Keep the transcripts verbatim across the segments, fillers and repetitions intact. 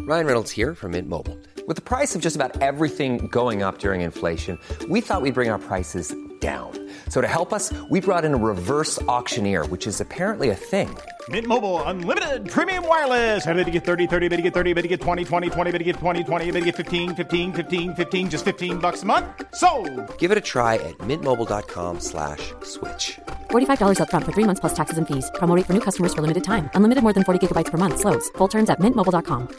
Ryan Reynolds here from Mint Mobile. With the price of just about everything going up during inflation, we thought we'd bring our prices down. So to help us, we brought in a reverse auctioneer, which is apparently a thing. Mint Mobile Unlimited Premium Wireless. How to get thirty, thirty, how to get thirty, how to get twenty, twenty, twenty, how to get twenty, twenty, how to get fifteen, fifteen, fifteen, fifteen, just fifteen bucks a month? Sold! Give it a try at mintmobile.com slash switch. forty-five dollars up front for three months plus taxes and fees. Promo rate for new customers for limited time. Unlimited more than forty gigabytes per month. Slows full terms at mint mobile dot com.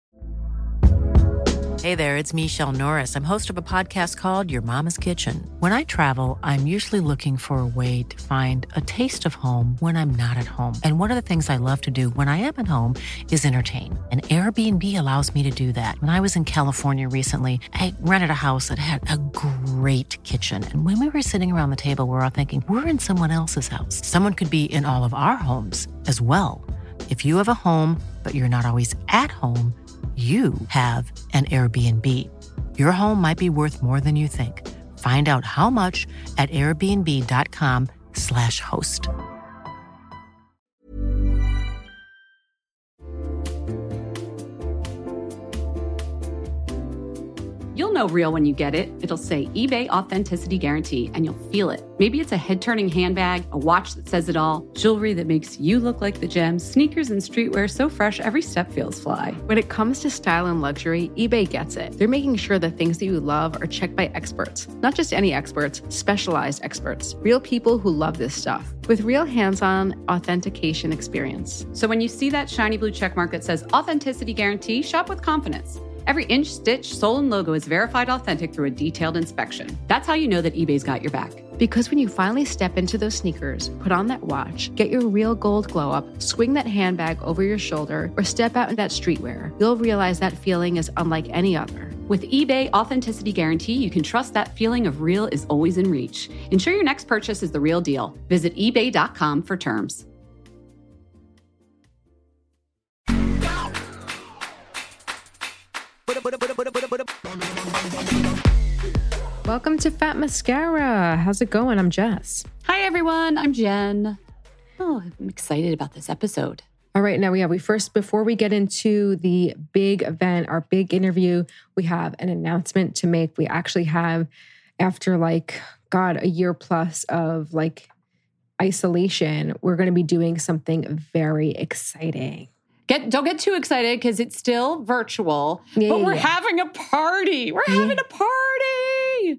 Hey there, it's Michelle Norris. I'm host of a podcast called Your Mama's Kitchen. When I travel, I'm usually looking for a way to find a taste of home when I'm not at home. And one of the things I love to do when I am at home is entertain. And Airbnb allows me to do that. When I was in California recently, I rented a house that had a great kitchen. And when we were sitting around the table, we were all thinking, we're in someone else's house. Someone could be in all of our homes as well. If you have a home, but you're not always at home, you have an Airbnb. Your home might be worth more than you think. Find out how much at airbnb.com slash host. You'll know real when you get it. It'll say eBay Authenticity Guarantee, and you'll feel it. Maybe it's a head-turning handbag, a watch that says it all, jewelry that makes you look like the gem, sneakers and streetwear so fresh every step feels fly. When it comes to style and luxury, eBay gets it. They're making sure the things that you love are checked by experts. Not just any experts, specialized experts. Real people who love this stuff. With real hands-on authentication experience. So when you see that shiny blue checkmark that says Authenticity Guarantee, shop with confidence. Every inch, stitch, sole, and logo is verified authentic through a detailed inspection. That's how you know that eBay's got your back. Because when you finally step into those sneakers, put on that watch, get your real gold glow up, swing that handbag over your shoulder, or step out in that streetwear, you'll realize that feeling is unlike any other. With eBay Authenticity Guarantee, you can trust that feeling of real is always in reach. Ensure your next purchase is the real deal. Visit ebay dot com for terms. Welcome to Fat Mascara. How's it going? I'm Jess. Hi, everyone. I'm Jen. Oh, I'm excited about this episode. All right, now we have, we first, before we get into the big event, our big interview, we have an announcement to make. We actually have, after like, God, a year plus of like isolation, we're going to be doing something very exciting. Get don't get too excited because it's still virtual, yeah, but we're yeah. having a party. We're yeah. having a party.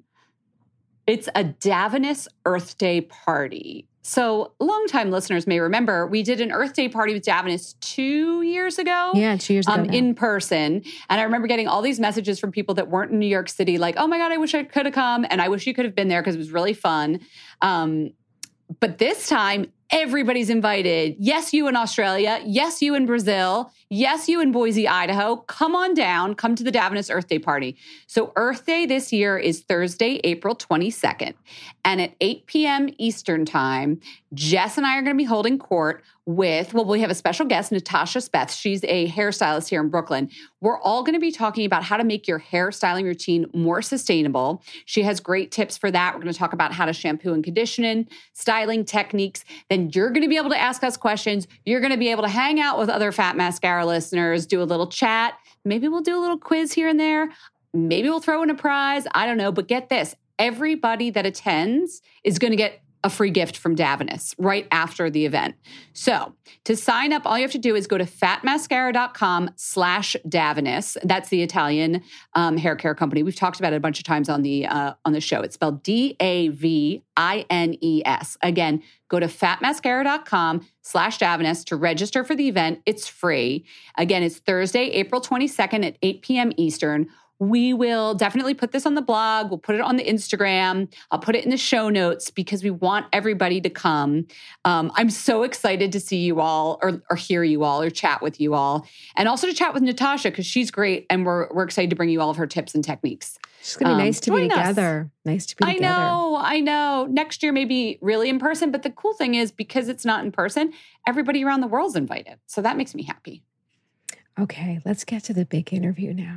It's a Davines Earth Day party. So longtime listeners may remember we did an Earth Day party with Davines two years ago. Yeah, two years ago um, now. in person. And I remember getting all these messages from people that weren't in New York City like, oh my God, I wish I could have come. And I wish you could have been there because it was really fun. Um, but this time, everybody's invited. Yes, you in Australia. Yes, you in Brazil. Yes, you in Boise, Idaho. Come on down. Come to the Davines Earth Day party. So Earth Day this year is Thursday, April twenty-second. And at eight p.m. Eastern time, Jess and I are going to be holding court with, well, we have a special guest, Natasha Speth. She's a hairstylist here in Brooklyn. We're all going to be talking about how to make your hairstyling routine more sustainable. She has great tips for that. We're going to talk about how to shampoo and condition, styling techniques. Then you're going to be able to ask us questions. You're going to be able to hang out with other Fat Mascara listeners, do a little chat. Maybe we'll do a little quiz here and there. Maybe we'll throw in a prize. I don't know. But get this. Everybody that attends is going to get a free gift from Davines right after the event. So to sign up, all you have to do is go to fatmascara.com slash Davines. That's the Italian um, hair care company. We've talked about it a bunch of times on the uh, on the show. It's spelled D A V I N E S. Again, go to fatmascara.com slash Davines to register for the event. It's free. Again, it's Thursday, April twenty-second at eight p.m. Eastern. We will definitely put this on the blog. We'll put it on the Instagram. I'll put it in the show notes because we want everybody to come. Um, I'm so excited to see you all or, or hear you all or chat with you all. And also to chat with Natasha because she's great and we're we're excited to bring you all of her tips and techniques. It's going to be um, nice to be together. Us. Nice to be I together. I know, I know. Next year maybe really in person. But the cool thing is because it's not in person, everybody around the world's invited. So that makes me happy. Okay, let's get to the big interview now.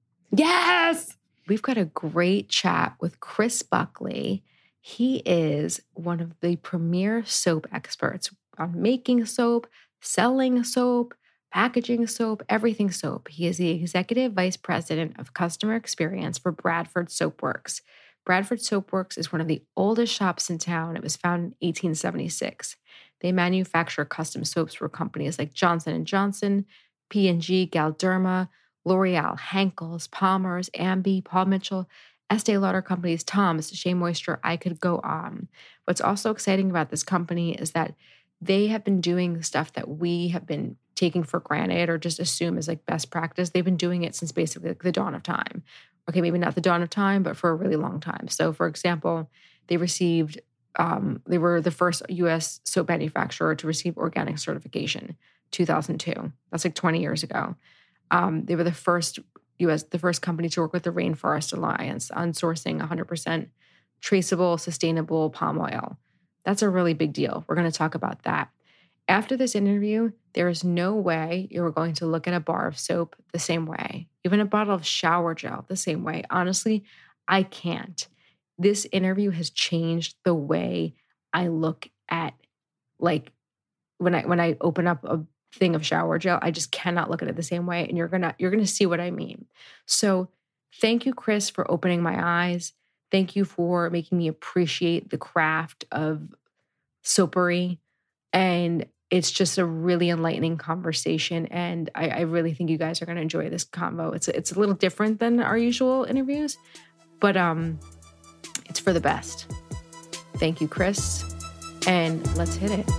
Yes. We've got a great chat with Chris Buckley. He is one of the premier soap experts on making soap, selling soap, packaging soap, everything soap. He is the Executive Vice President of Customer Experience for Bradford Soapworks. Bradford Soapworks is one of the oldest shops in town. It was founded in eighteen seventy-six. They manufacture custom soaps for companies like Johnson and Johnson, P and G, Galderma, L'Oreal, Henkel's, Palmer's, Ambi, Paul Mitchell, Estee Lauder Companies, Tom's, Shea Moisture. I could go on. What's also exciting about this company is that they have been doing stuff that we have been taking for granted or just assume is like best practice. They've been doing it since basically like the dawn of time. Okay, maybe not the dawn of time, but for a really long time. So, for example, they received, um, they were the first U S soap manufacturer to receive organic certification, two thousand two. That's like twenty years ago. Um, they were the first U S, the first company to work with the Rainforest Alliance on sourcing one hundred percent traceable, sustainable palm oil. That's a really big deal. We're going to talk about that. After this interview, there is no way you're going to look at a bar of soap the same way, even a bottle of shower gel the same way. Honestly, I can't. This interview has changed the way I look at, like, when I when I open up a thing of shower gel, I just cannot look at it the same way. And you're gonna you're gonna see what I mean. So thank you, Chris, for opening my eyes. Thank you for making me appreciate the craft of soapery. And it's just a really enlightening conversation. And I, I really think you guys are going to enjoy this convo. It's, it's a little different than our usual interviews, but um, it's for the best. Thank you, Chris. And let's hit it.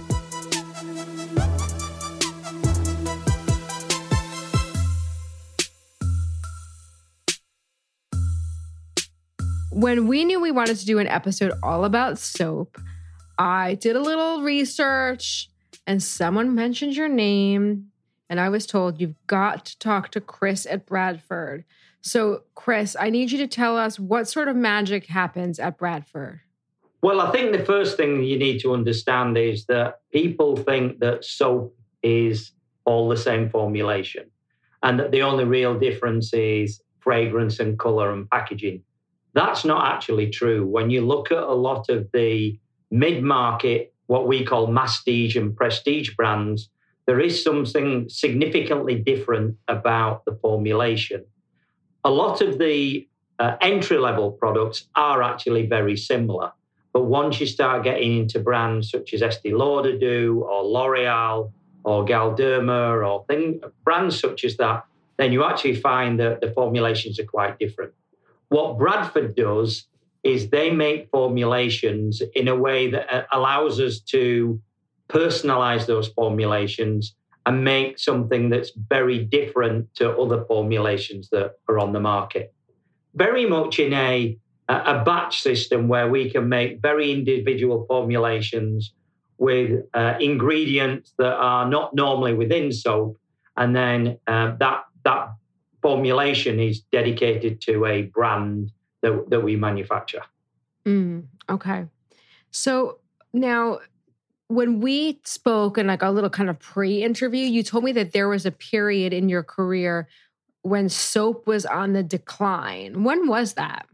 When we knew we wanted to do an episode all about soap, I did a little research and someone mentioned your name and I was told you've got to talk to Chris at Bradford. So, Chris, I need you to tell us what sort of magic happens at Bradford. Well, I think the first thing you need to understand is that people think that soap is all the same formulation and that the only real difference is fragrance and color and packaging. That's not actually true. When you look at a lot of the mid-market, what we call masstige and prestige brands, there is something significantly different about the formulation. A lot of the uh, entry-level products are actually very similar. But once you start getting into brands such as Estee Lauder do, or L'Oreal, or Galderma, or thing, brands such as that, then you actually find that the formulations are quite different. What Bradford does is they make formulations in a way that allows us to personalize those formulations and make something that's very different to other formulations that are on the market. Very much in a, a batch system where we can make very individual formulations with uh, ingredients that are not normally within soap, and then uh, that that formulation is dedicated to a brand that, that we manufacture. Mm, okay. So now, when we spoke in like a little kind of pre-interview, you told me that there was a period in your career when soap was on the decline. When was that?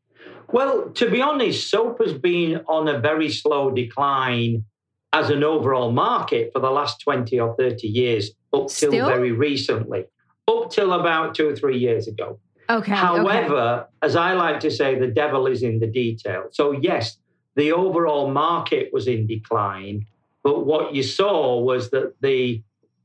Well, to be honest, soap has been on a very slow decline as an overall market for the last twenty or thirty years, up till Still? very recently. Up till about two or three years ago. Okay. However, okay. as I like to say, the devil is in the detail. So yes, the overall market was in decline, but what you saw was that the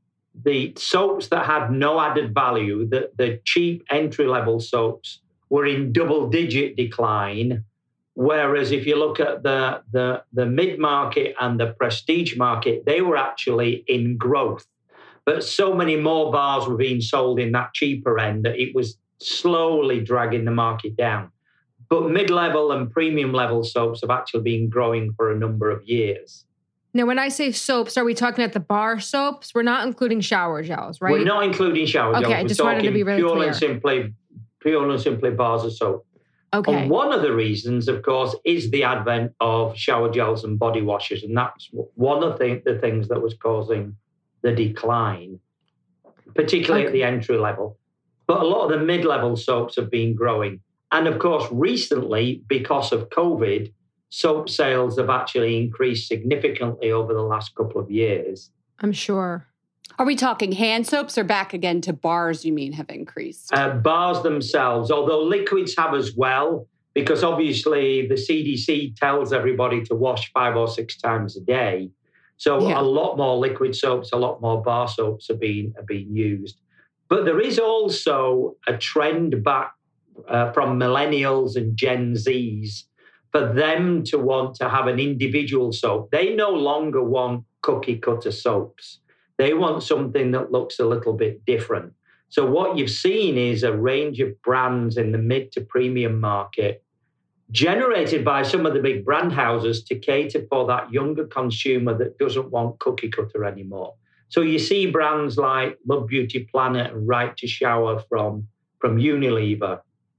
the soaps that had no added value, the, the cheap entry-level soaps, were in double-digit decline. Whereas if you look at the, the, the mid-market and the prestige market, they were actually in growth. But so many more bars were being sold in that cheaper end that it was slowly dragging the market down. But mid-level and premium level soaps have actually been growing for a number of years. Now, when I say soaps, are we talking at the bar soaps? We're not including shower gels, right? We're not including shower gels. Okay, I We're just wanted to be really pure clear. And simply, pure and simply bars of soap. Okay. And one of the reasons, of course, is the advent of shower gels and body washes. And that's one of the, the things that was causing the decline, particularly okay. at the entry level. But a lot of the mid-level soaps have been growing. And of course, recently, because of COVID, soap sales have actually increased significantly over the last couple of years. I'm sure. Are we talking hand soaps or back again to bars, you mean, have increased? Uh, bars themselves, although liquids have as well, because obviously the C D C tells everybody to wash five or six times a day. So yeah. a lot more liquid soaps, a lot more bar soaps are being, are being used. But there is also a trend back uh, from millennials and Gen Zs for them to want to have an individual soap. They no longer want cookie cutter soaps. They want something that looks a little bit different. So what you've seen is a range of brands in the mid to premium market generated by some of the big brand houses to cater for that younger consumer that doesn't want cookie cutter anymore. So you see brands like Love Beauty Planet and Right to Shower from, from Unilever,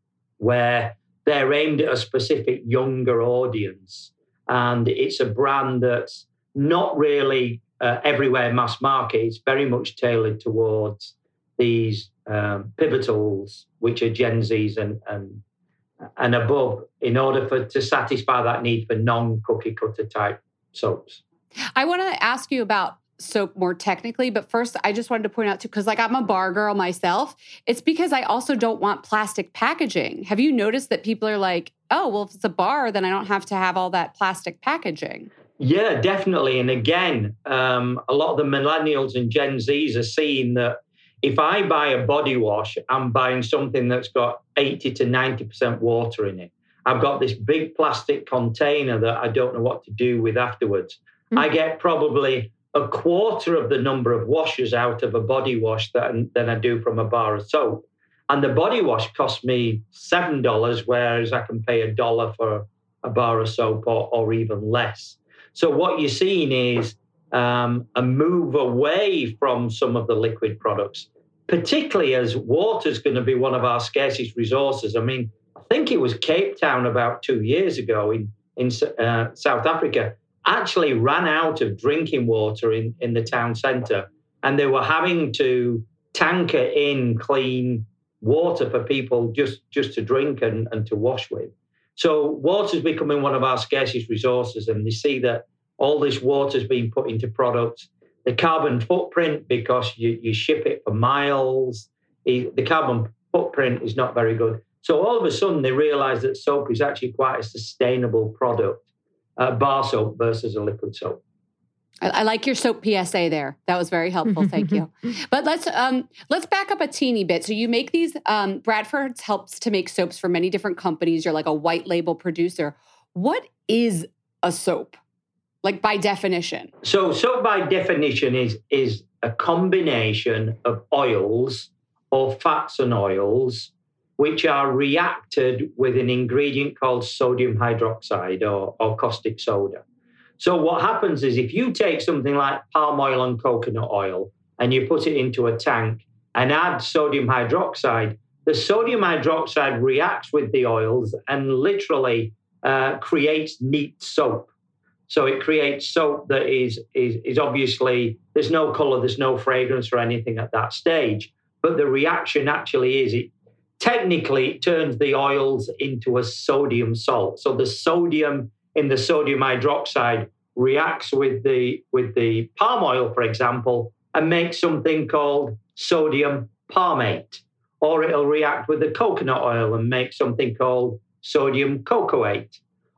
where they're aimed at a specific younger audience. And it's a brand that's not really uh, everywhere mass market. It's very much tailored towards these um, pivotals, which are Gen Zs and, and, and above, in order for to satisfy that need for non-cookie cutter type soaps. I want to ask you about soap more technically, but first I just wanted to point out too, because like I'm a bar girl myself, it's because I also don't want plastic packaging. Have you noticed that people are like, oh, well, if it's a bar, then I don't have to have all that plastic packaging? Yeah, definitely. And again, um, a lot of the millennials and Gen Zs are seeing that if I buy a body wash, I'm buying something that's got eighty to ninety percent water in it. I've got this big plastic container that I don't know what to do with afterwards. Mm-hmm. I get probably a quarter of the number of washes out of a body wash that, than I do from a bar of soap. And the body wash costs me seven dollars, whereas I can pay a dollar for a bar of soap or, or even less. So what you're seeing is um, a move away from some of the liquid products, particularly as water is going to be one of our scarcest resources. I mean, I think it was Cape Town about two years ago in, in uh, South Africa, actually ran out of drinking water in, in the town centre, and they were having to tanker in clean water for people just, just to drink and, and to wash with. So water is becoming one of our scarcest resources, and they see that all this water is being put into products. The carbon footprint, because you, you ship it for miles, the carbon footprint is not very good. So all of a sudden they realise that soap is actually quite a sustainable product. Uh, bar soap versus a liquid soap. I, I like your soap P S A there. That was very helpful. Thank you. But let's um, let's back up a teeny bit. So you make these. Um, Bradford's helps to make soaps for many different companies. You're like a white label producer. What is a soap, like by definition? So soap by definition is is a combination of oils or fats and oils, which are reacted with an ingredient called sodium hydroxide or, or caustic soda. So what happens is if you take something like palm oil and coconut oil and you put it into a tank and add sodium hydroxide, the sodium hydroxide reacts with the oils and literally uh, creates neat soap. So it creates soap that is, is, is obviously, there's no color, there's no fragrance or anything at that stage. But the reaction actually is it technically, it turns the oils into a sodium salt. So the sodium in the sodium hydroxide reacts with the with the palm oil, for example, and makes something called sodium palmate. Or it'll react with the coconut oil and make something called sodium cocoate.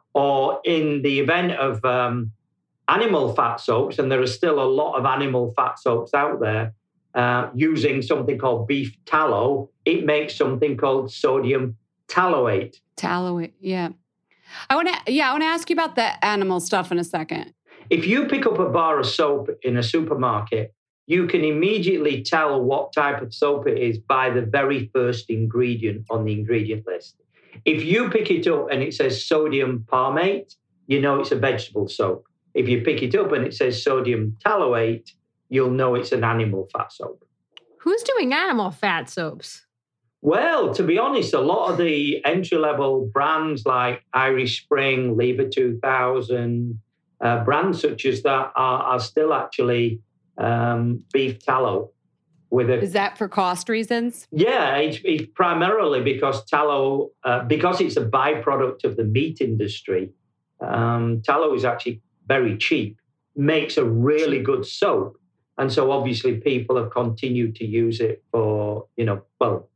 Or in the event of um, animal fat soaps, and there are still a lot of animal fat soaps out there, Uh, using something called beef tallow, it makes something called sodium tallowate. Tallowate, yeah. I want to, yeah, I want to ask you about the animal stuff in a second. If you pick up a bar of soap in a supermarket, you can immediately tell what type of soap it is by the very first ingredient on the ingredient list. If you pick it up and it says sodium palmate, you know it's a vegetable soap. If you pick it up and it says sodium tallowate, you'll know it's an animal fat soap. Who's doing animal fat soaps? Well, to be honest, a lot of the entry-level brands like Irish Spring, Lever two thousand, uh, brands such as that are, are still actually um, beef tallow. With a, Is that for cost reasons? Yeah, it's, it's primarily because tallow, uh, because it's a byproduct of the meat industry, um, tallow is actually very cheap, makes a really good soap. And so obviously people have continued to use it for, you know, well,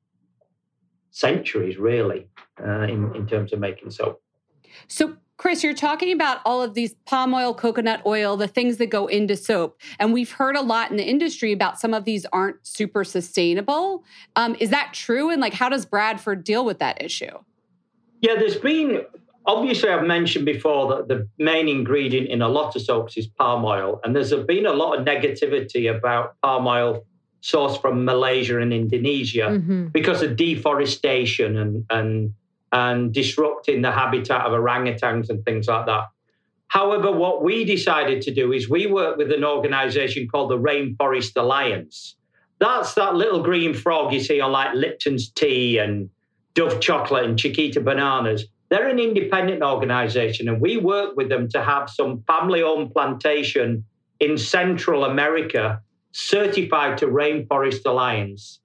centuries really, uh, in, in terms of making soap. So, Chris, you're talking about all of these palm oil, coconut oil, the things that go into soap. And we've heard a lot in the industry about some of these aren't super sustainable. Um, is that true? And like, how does Bradford deal with that issue? Yeah, there's been, obviously I've mentioned before that the main ingredient in a lot of soaps is palm oil. And there's been a lot of negativity about palm oil sourced from Malaysia and Indonesia mm-hmm. because of deforestation and, and and disrupting the habitat of orangutans and things like that. However, what we decided to do is we work with an organization called the Rainforest Alliance. That's that little green frog you see on like Lipton's tea and Dove chocolate and Chiquita bananas. They're an independent organization, and we work with them to have some family-owned plantation in Central America certified to Rainforest Alliance.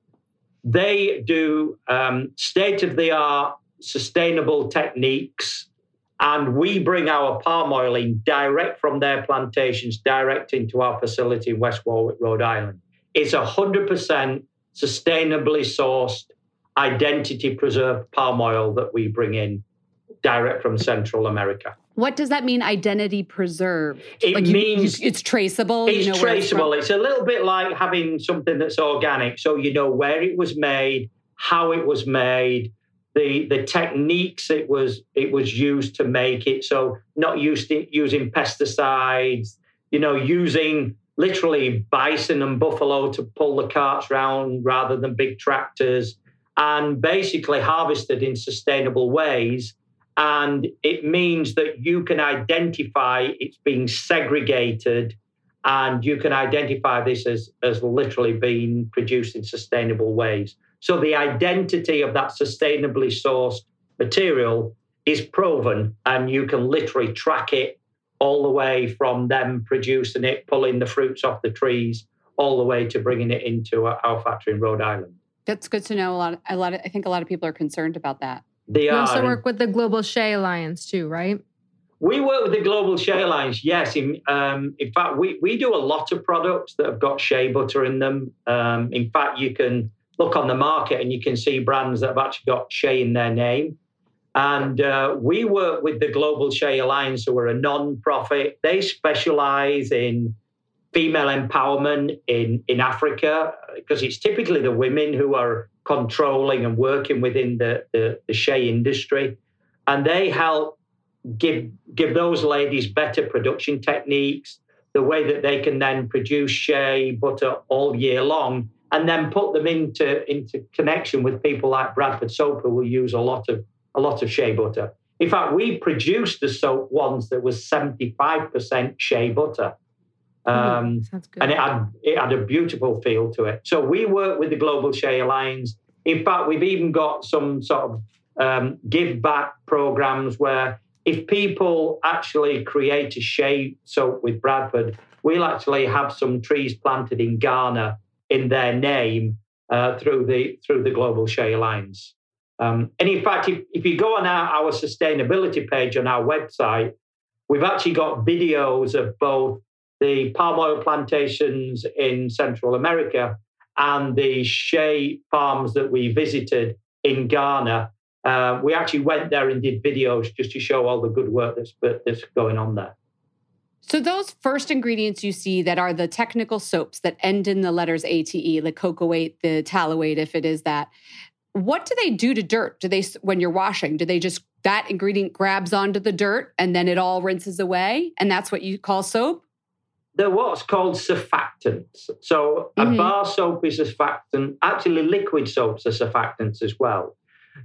They do um, state-of-the-art sustainable techniques, and we bring our palm oil in direct from their plantations, direct into our facility in West Warwick, Rhode Island. It's one hundred percent sustainably sourced, identity preserved palm oil that we bring in direct from Central America. What does that mean, identity preserved? It like means you, you, it's traceable. It's you know traceable. It's, it's a little bit like having something that's organic. So you know where it was made, how it was made, the the techniques it was it was used to make it. So not used to, using pesticides, you know, using literally bison and buffalo to pull the carts around rather than big tractors, and basically harvested in sustainable ways. And it means that you can identify it's being segregated, and you can identify this as, as literally being produced in sustainable ways. So the identity of that sustainably sourced material is proven, and you can literally track it all the way from them producing it, pulling the fruits off the trees, all the way to bringing it into our factory in Rhode Island. That's good to know. A lot. Of, a lot. Of, I think a lot of people are concerned about that. They you are. also work with the Global Shea Alliance too, right? We work with the Global Shea Alliance, yes. In, um, in fact, we, we do a lot of products that have got shea butter in them. Um, in fact, you can look on the market and you can see brands that have actually got shea in their name. And uh, we work with the Global Shea Alliance, who are a non-profit. They specialize in female empowerment in, in Africa, because it's typically the women who are controlling and working within the, the, the shea industry. And they help give give those ladies better production techniques, the way that they can then produce shea butter all year long, and then put them into, into connection with people like Bradford Soap, who will use a lot of a lot of shea butter. In fact, we produced the soap once that was seventy-five percent shea butter. Um, mm, sounds good. And it had, it had a beautiful feel to it. So we work with the Global Shea Alliance. In fact, we've even got some sort of um, give back programs where if people actually create a shea soap with Bradford, we'll actually have some trees planted in Ghana in their name uh, through the through the Global Shea Alliance. Um, and in fact, if, if you go on our, our sustainability page on our website, we've actually got videos of both the palm oil plantations in Central America and the shea farms that we visited in Ghana. Uh, we actually went there and did videos just to show all the good work that's, that's going on there. So those first ingredients you see that are the technical soaps that end in the letters A T E, the cocoate, the tallowate, if it is that, what do they do to dirt? Do they, when you're washing, do they just, that ingredient grabs onto the dirt and then it all rinses away? And that's what you call soap? They're what's called surfactants. So a mm-hmm. bar soap is a surfactant. Actually, liquid soaps are surfactants as well.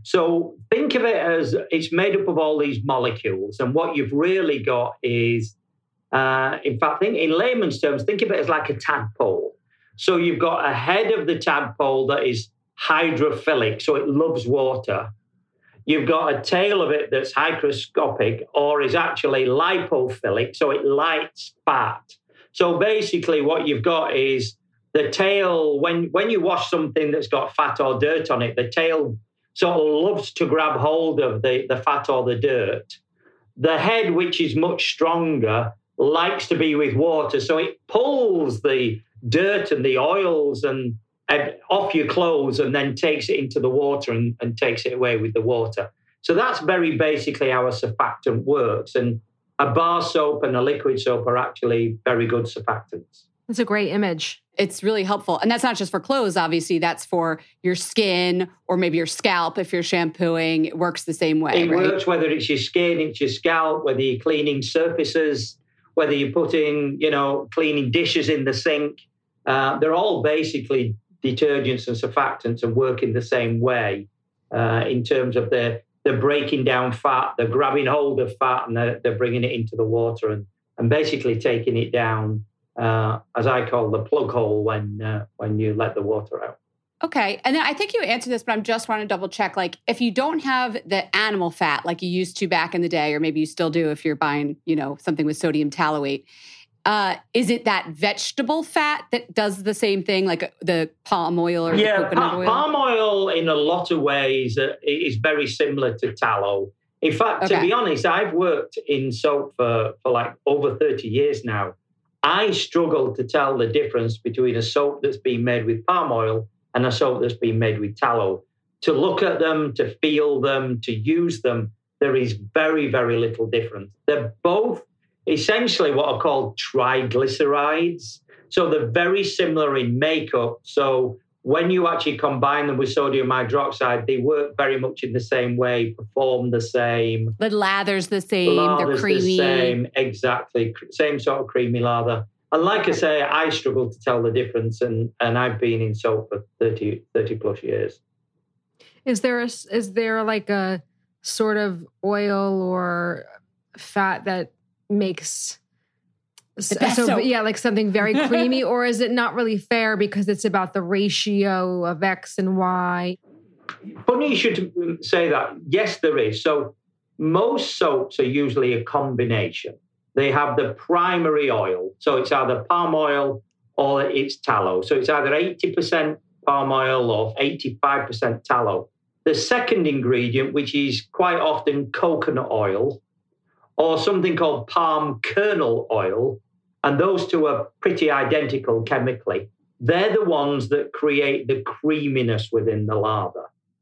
So think of it as it's made up of all these molecules. And what you've really got is, uh, in fact, think, in layman's terms, think of it as like a tadpole. So you've got a head of the tadpole that is hydrophilic, so it loves water. You've got a tail of it that's hygroscopic, or is actually lipophilic, so it lights fat. So basically what you've got is the tail, when, when you wash something that's got fat or dirt on it, the tail sort of loves to grab hold of the, the fat or the dirt. The head, which is much stronger, likes to be with water, so it pulls the dirt and the oils and, and off your clothes and then takes it into the water and, and takes it away with the water. So that's very basically how a surfactant works. And a bar soap and a liquid soap are actually very good surfactants. That's a great image. It's really helpful. And that's not just for clothes, obviously. That's for your skin or maybe your scalp if you're shampooing. It works the same way, It right? works whether it's your skin, it's your scalp, whether you're cleaning surfaces, whether you're putting, you know, cleaning dishes in the sink. Uh, they're all basically detergents and surfactants and work in the same way uh, in terms of the they're breaking down fat, they're grabbing hold of fat and they're, they're bringing it into the water and, and basically taking it down, uh, as I call the plug hole when uh, when you let the water out. Okay. And then I think you answered this, but I'm just want to double check. Like if you don't have the animal fat like you used to back in the day, or maybe you still do if you're buying, you know, something with sodium tallowate, uh, is it that vegetable fat that does the same thing, like the palm oil or yeah, the coconut pa- oil? palm oil in a lot of ways uh, is very similar to tallow. In fact, Okay. to be honest, I've worked in soap for, for like over thirty years now. I struggle to tell the difference between a soap that's been made with palm oil and a soap that's been made with tallow. To look at them, to feel them, to use them, there is very, very little difference. They're both essentially what are called triglycerides. So they're very similar in makeup. So when you actually combine them with sodium hydroxide, they work very much in the same way, perform the same. The lather's the same. Lather's They're creamy. the same, exactly. Same sort of creamy lather. And like I say, I struggle to tell the difference, and, and I've been in soap for thirty, thirty plus years. Is there a, is there like a sort of oil or fat that makes The best so soap. yeah, like something very creamy, or is it not really fair because it's about the ratio of X and Y? Funny you should say that. Yes, there is. So most soaps are usually a combination. They have the primary oil. So it's either palm oil or it's tallow. So it's either eighty percent palm oil or eighty-five percent tallow. The second ingredient, which is quite often coconut oil or something called palm kernel oil, and those two are pretty identical chemically, they're the ones that create the creaminess within the lather.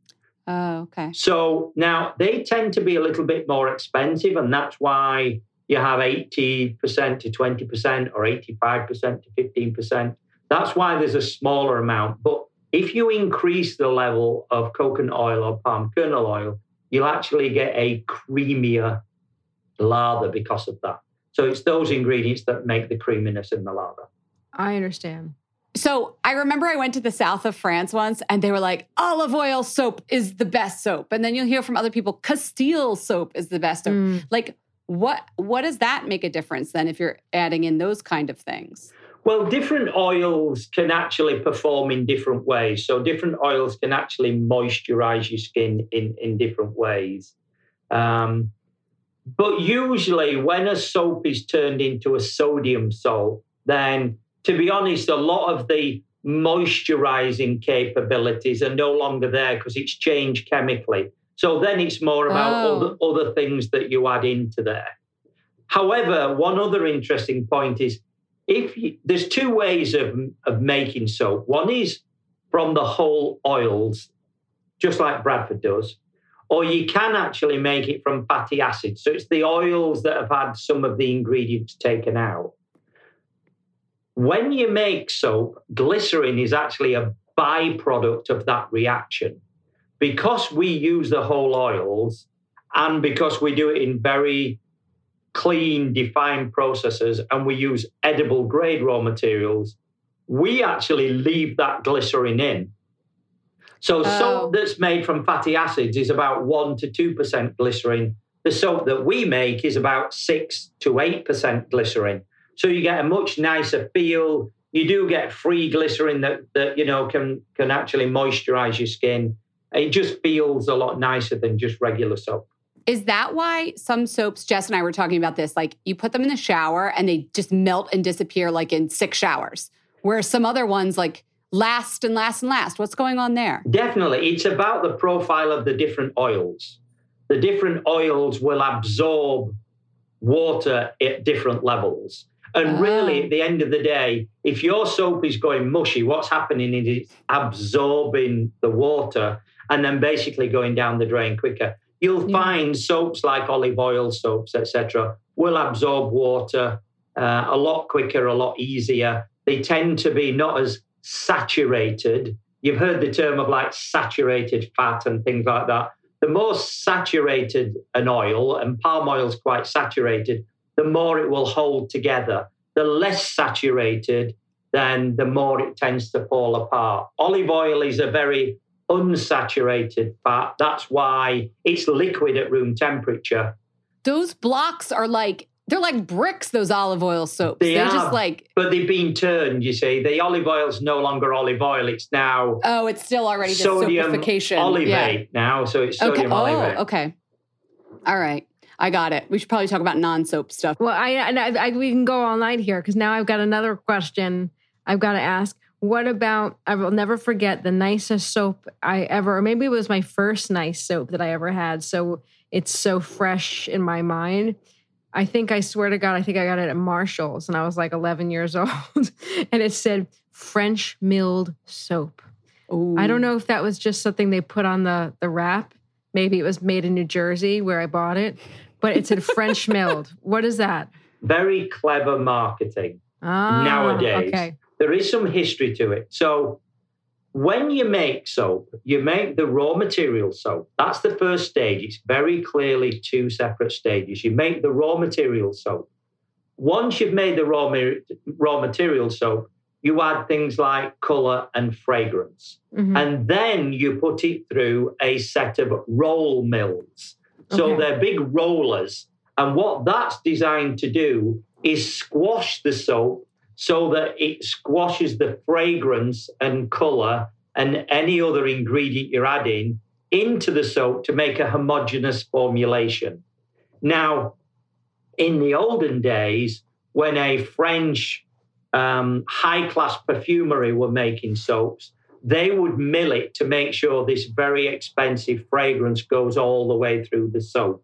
Oh, okay. So now they tend to be a little bit more expensive, and that's why you have eighty percent to twenty percent or eighty-five percent to fifteen percent. That's why there's a smaller amount. But if you increase the level of coconut oil or palm kernel oil, you'll actually get a creamier lather because of that. So it's those ingredients that make the creaminess in the lather. I understand. So I remember I went to the south of France once and they were like, olive oil soap is the best soap. And then you'll hear from other people, Castile soap is the best soap. Mm. Like, what what does that make a difference then if you're adding in those kind of things? Well, different oils can actually perform in different ways. So different oils can actually moisturize your skin in, in different ways. Um, but usually when a soap is turned into a sodium salt, then to be honest, a lot of the moisturizing capabilities are no longer there because it's changed chemically. So then it's more about Oh. other, other things that you add into there. However, one other interesting point is if you, there's two ways of, of making soap. One is from the whole oils, just like Bradford does, or you can actually make it from fatty acids. So it's the oils that have had some of the ingredients taken out. When you make soap, glycerin is actually a byproduct of that reaction. Because we use the whole oils and because we do it in very clean, defined processes and we use edible grade raw materials, we actually leave that glycerin in. So Oh. soap that's made from fatty acids is about one to two percent glycerin. The soap that we make is about six to eight percent glycerin. So you get a much nicer feel. You do get free glycerin that, that you know can, can actually moisturize your skin. It just feels a lot nicer than just regular soap. Is that why some soaps, Jess and I were talking about this, like you put them in the shower and they just melt and disappear like in six showers, whereas some other ones like last and last and last? What's going on there? Definitely. It's about the profile of the different oils. The different oils will absorb water at different levels. And Oh. really, at the end of the day, if your soap is going mushy, what's happening is it's absorbing the water and then basically going down the drain quicker. You'll Yeah. find soaps like olive oil soaps, et cetera, will absorb water uh, a lot quicker, a lot easier. They tend to be not as saturated. You've heard the term of like saturated fat and things like that. The more saturated an oil, and palm oil is quite saturated, the more it will hold together. The less saturated, then the more it tends to fall apart. Olive oil is a very unsaturated fat. That's why it's liquid at room temperature. Those blocks are like, they're like bricks, those olive oil soaps. They They're are, just like, but they've been turned, you see. The olive oil's no longer olive oil. It's now oh, it's still already the sodium soapification. olivate Yeah. now. So it's Okay. sodium Oh, olivate. okay. All right. I got it. We should probably talk about non-soap stuff. Well, I, and I, I we can go all night here because now I've got another question I've got to ask. What about, I will never forget the nicest soap I ever, or maybe it was my first nice soap that I ever had. So it's so fresh in my mind. I think, I swear to God, I think I got it at Marshall's and I was like eleven years old. And it said French milled soap. Ooh. I don't know if that was just something they put on the, the wrap. Maybe it was made in New Jersey where I bought it, but it said French milled. What is that? Very clever marketing Ah, nowadays. okay. There is some history to it. So when you make soap, you make the raw material soap. That's the first stage. It's very clearly two separate stages. You make the raw material soap. Once you've made the raw, raw material soap, you add things like color and fragrance. Mhm. And then you put it through a set of roll mills. So Okay. they're big rollers. And what that's designed to do is squash the soap so that it squashes the fragrance and color and any other ingredient you're adding into the soap to make a homogeneous formulation. Now, in the olden days, when a French um, high-class perfumery were making soaps, they would mill it to make sure this very expensive fragrance goes all the way through the soap.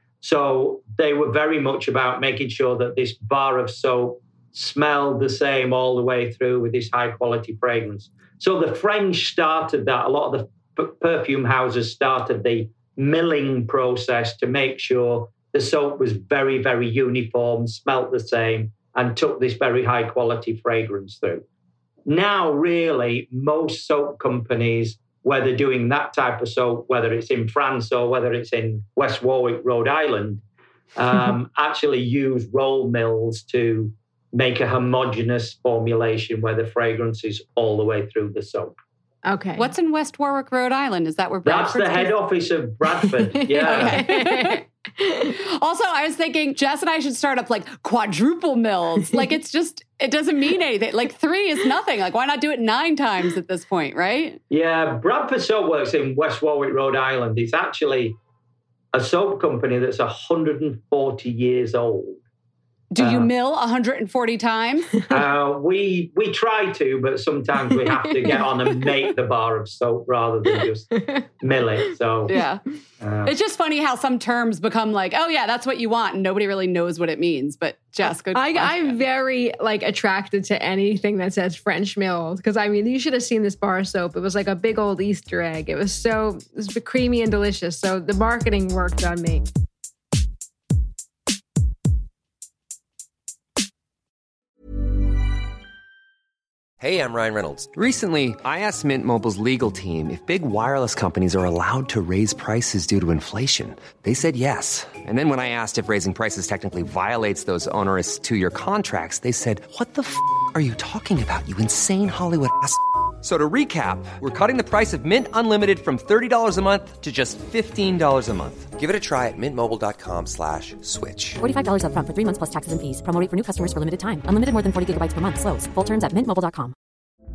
So they were very much about making sure that this bar of soap smelled the same all the way through with this high-quality fragrance. So the French started that. A lot of the p- perfume houses started the milling process to make sure the soap was very, very uniform, smelt the same, and took this very high-quality fragrance through. Now, really, most soap companies, whether doing that type of soap, whether it's in France or whether it's in West Warwick, Rhode Island, um, actually use roll mills to make a homogeneous formulation where the fragrance is all the way through the soap. Okay. What's in West Warwick, Rhode Island? Is that where That's Bradford's the head based? office of Bradford. Yeah. Okay. Also, I was thinking Jess and I should start up like quadruple mills. Like it's just, it doesn't mean anything. Like three is nothing. Like why not do it nine times at this point, right? Yeah, Bradford Soap Works in West Warwick, Rhode Island. It's actually a soap company that's one hundred forty years old. Do you Uh, mill one hundred forty times? Uh, we we try to, but sometimes we have to get on and make the bar of soap rather than just mill it. So Yeah. uh, It's just funny how some terms become like, oh yeah, that's what you want. And nobody really knows what it means. But Jess, good I, question. I'm very like attracted to anything that says French milled because I mean you should have seen this bar of soap. It was like a big old Easter egg. It was so it was creamy and delicious. So the marketing worked on me. Hey, I'm Ryan Reynolds. Recently, I asked Mint Mobile's legal team if big wireless companies are allowed to raise prices due to inflation. They said yes. And then when I asked if raising prices technically violates those onerous two-year contracts, they said, "What the f*** are you talking about, you insane Hollywood ass?" So to recap, we're cutting the price of Mint Unlimited from thirty dollars a month to just fifteen dollars a month. Give it a try at mintmobile.com slash switch. forty-five dollars up front for three months plus taxes and fees. Promo rate for new customers for limited time. Unlimited more than forty gigabytes per month. Slows full terms at mint mobile dot com.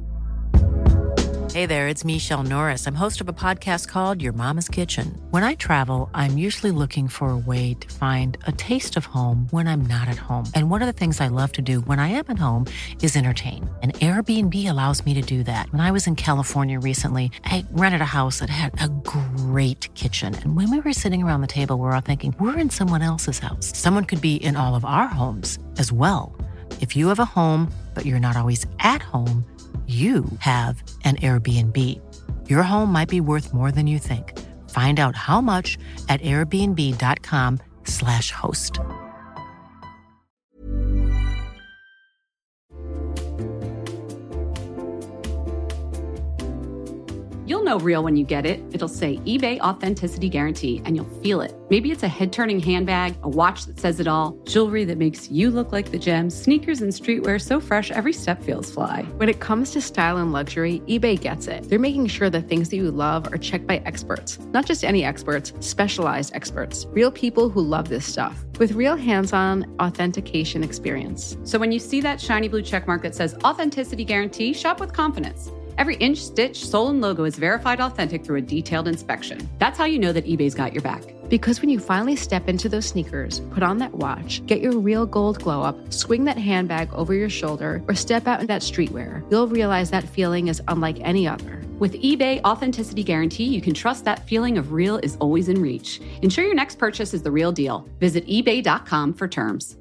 Hey there, it's Michelle Norris. I'm host of a podcast called Your Mama's Kitchen. When I travel, I'm usually looking for a way to find a taste of home when I'm not at home. And one of the things I love to do when I am at home is entertain. And Airbnb allows me to do that. When I was in California recently, I rented a house that had a great kitchen. And when we were sitting around the table, we were all thinking, we're in someone else's house. Someone could be in all of our homes as well. If you have a home, but you're not always at home, you have an Airbnb. Your home might be worth more than you think. Find out how much at airbnb.com slash host. You'll know real when you get it. It'll say eBay Authenticity Guarantee, and you'll feel it. Maybe it's a head-turning handbag, a watch that says it all, jewelry that makes you look like the gems, sneakers and streetwear so fresh every step feels fly. When it comes to style and luxury, eBay gets it. They're making sure the things that you love are checked by experts. Not just any experts, specialized experts. Real people who love this stuff. With real hands-on authentication experience. So when you see that shiny blue checkmark that says Authenticity Guarantee, shop with confidence. Every inch, stitch, sole, and logo is verified authentic through a detailed inspection. That's how you know that eBay's got your back. Because when you finally step into those sneakers, put on that watch, get your real gold glow up, swing that handbag over your shoulder, or step out in that streetwear, you'll realize that feeling is unlike any other. With eBay Authenticity Guarantee, you can trust that feeling of real is always in reach. Ensure your next purchase is the real deal. Visit ebay dot com for terms.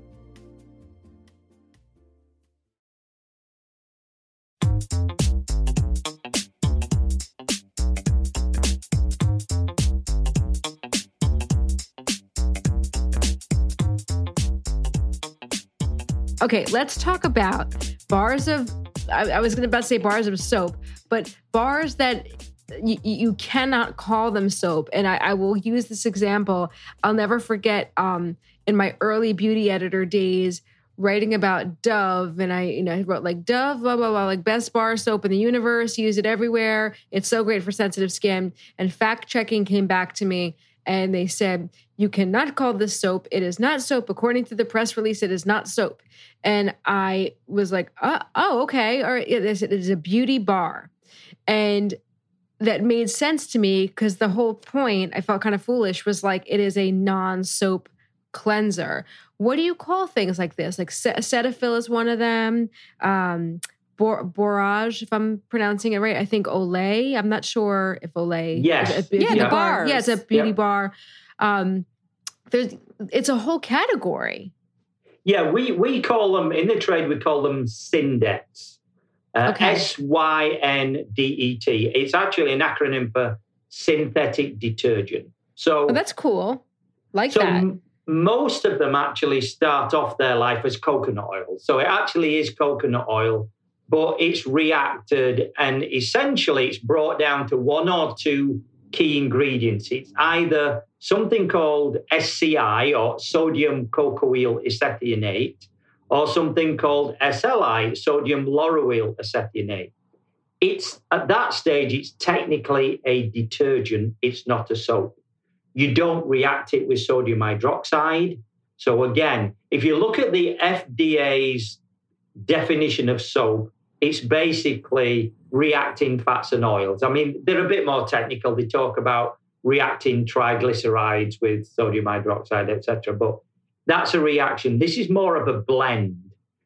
Okay, let's talk about bars of, I, I was going to about to say bars of soap, but bars that y- you cannot call them soap. And I, I will use this example. I'll never forget um, in my early beauty editor days, writing about Dove. And I, you know, I wrote like Dove, blah, blah, blah, like best bar soap in the universe, use it everywhere. It's so great for sensitive skin. And fact checking came back to me and they said, you cannot call this soap. It is not soap. According to the press release, it is not soap. And I was like, oh, oh okay. Or it is, it is a beauty bar. And that made sense to me because the whole point, I felt kind of foolish, was like, it is a non-soap cleanser. What do you call things like this? Like Cetaphil is one of them. Um, Bor- Borage, if I'm pronouncing it right. I think Olay. I'm not sure if Olay. Yes. Is a beauty yeah, the bar. bars. Yeah, it's a beauty Yep. bar. Um, there's, it's a whole category. Yeah, we, we call them, in the trade, we call them Syndettes. Uh, Okay. S Y N D E T. It's actually an acronym for synthetic detergent. So Oh, that's cool. Like so that. m- most of them actually start off their life as coconut oil. So it actually is coconut oil, but it's reacted and essentially it's brought down to one or two key ingredients. It's either something called S C I or sodium cocoyl isethionate or something called S L I, sodium lauryl isethionate. It's at that stage, it's technically a detergent. It's not a soap. You don't react it with sodium hydroxide. So again, if you look at the F D A's definition of soap, it's basically reacting fats and oils. I mean, they're a bit more technical. They talk about reacting triglycerides with sodium hydroxide, et cetera. But that's a reaction. This is more of a blend.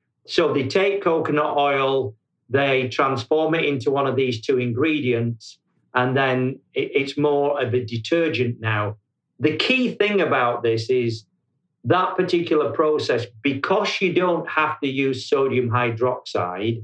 So they take coconut oil, they transform it into one of these two ingredients, and then it, it's more of a detergent now. The key thing about this is that particular process, because you don't have to use sodium hydroxide,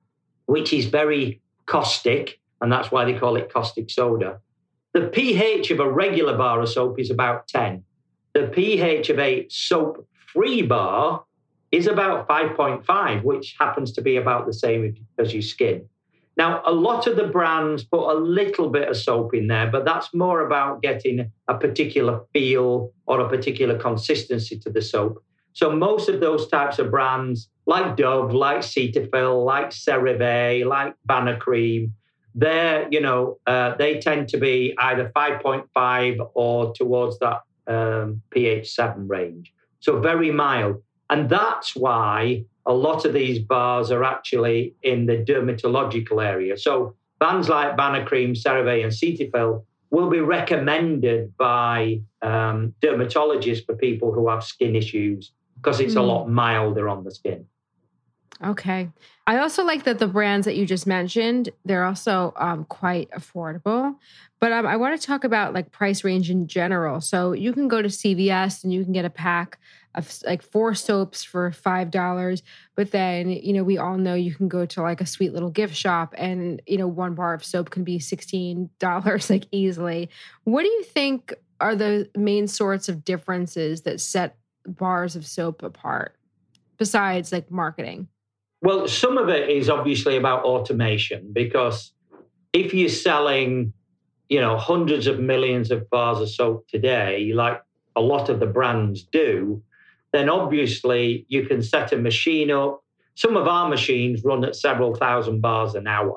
which is very caustic, and that's why they call it caustic soda. The pH of a regular bar of soap is about ten. The pH of a soap-free bar is about five point five, which happens to be about the same as your skin. Now, a lot of the brands put a little bit of soap in there, but that's more about getting a particular feel or a particular consistency to the soap. So most of those types of brands, like Dove, like Cetaphil, like CeraVe, like Banacream, they're, you know, uh, they tend to be either five point five or towards that um, pH seven range. So very mild. And that's why a lot of these bars are actually in the dermatological area. So brands like Banacream, CeraVe, and Cetaphil will be recommended by um, dermatologists for people who have skin issues because it's mm. a lot milder on the skin. Okay. I also like that the brands that you just mentioned, they're also um, quite affordable. But um, I want to talk about like price range in general. So you can go to C V S and you can get a pack of like four soaps for five dollars. But then, you know, we all know you can go to like a sweet little gift shop and, you know, one bar of soap can be sixteen dollars like easily. What do you think are the main sorts of differences that set bars of soap apart besides like marketing? Well, some of it is obviously about automation, because if you're selling, you know, hundreds of millions of bars of soap today, like a lot of the brands do, then obviously you can set a machine up. Some of our machines run at several thousand bars an hour.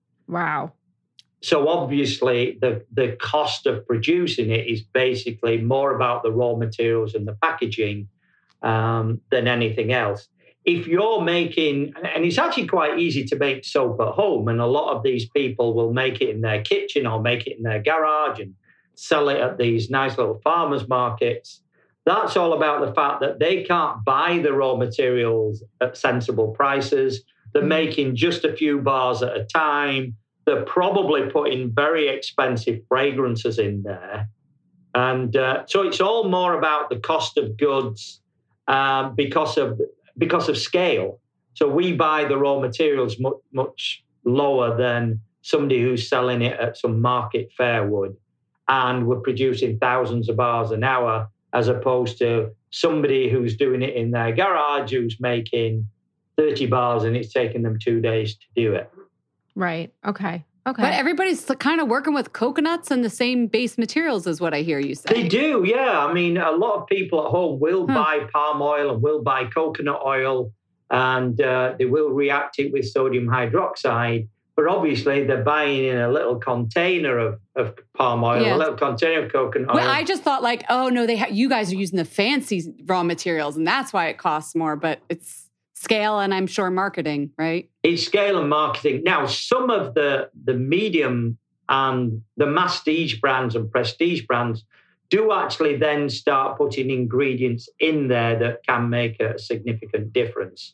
Wow. So obviously the, the cost of producing it is basically more about the raw materials and the packaging um, than anything else. If you're making, and it's actually quite easy to make soap at home, and a lot of these people will make it in their kitchen or make it in their garage and sell it at these nice little farmers markets. That's all about the fact that they can't buy the raw materials at sensible prices. They're making just a few bars at a time. They're probably putting very expensive fragrances in there. And uh, so it's all more about the cost of goods um, because of because of scale. So we buy the raw materials much, much lower than somebody who's selling it at some market fair would. And we're producing thousands of bars an hour, as opposed to somebody who's doing it in their garage, who's making thirty bars and it's taking them two days to do it. Right. Okay. Okay. But everybody's kind of working with coconuts and the same base materials is what I hear you say. They do, yeah. I mean, a lot of people at home will huh. buy palm oil and will buy coconut oil, and uh, they will react it with sodium hydroxide. But obviously, they're buying in a little container of, of palm oil, yes. a little container of coconut oil. Well, I just thought like, oh, no, they ha- you guys are using the fancy raw materials, and that's why it costs more. But it's scale and I'm sure marketing, right? It's scale and marketing. Now, some of the, the medium and the masstige brands and prestige brands do actually then start putting ingredients in there that can make a significant difference.